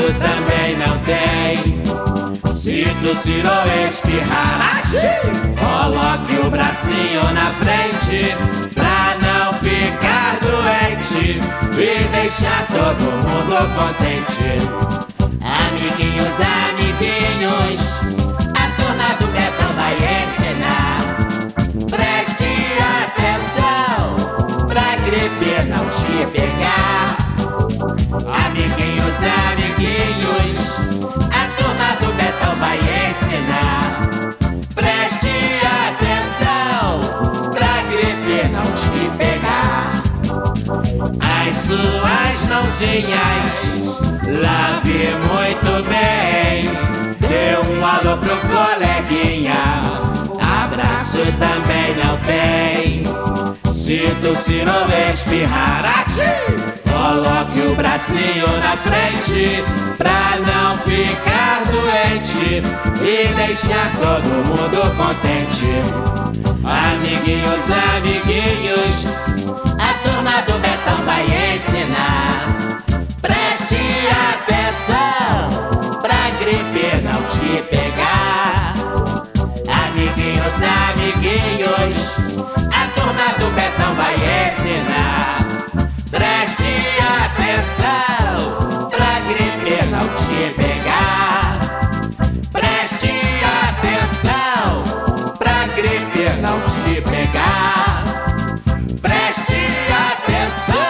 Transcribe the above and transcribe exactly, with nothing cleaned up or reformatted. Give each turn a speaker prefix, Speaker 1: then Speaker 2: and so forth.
Speaker 1: também não tem. Se tossir ou espirrar, coloque o bracinho na frente pra não ficar doente e deixar todo mundo contente. Amiguinhos, amiguinhos, a turma do Betão vai ensinar. Preste atenção pra gripe não te pegar. Amiguinhos, amiguinhos, a turma do Betão vai ensinar. Preste atenção pra gripe não te pegar. As suas mãozinhas lave muito bem. Dê um alô pro coleguinha, abraço também não tem. Se tossir ou espirrar, coloque o bracinho na frente pra não ficar doente e deixar todo mundo contente. Amiguinhos, amiguinhos, a turma do Betão vai ensinar. Preste atenção pra gripe não te pegar. Amiguinhos, amiguinhos, a turma do Betão vai ensinar. Preste atenção pra gripe não te pegar. Preste atenção pra gripe não te pegar. Preste atenção.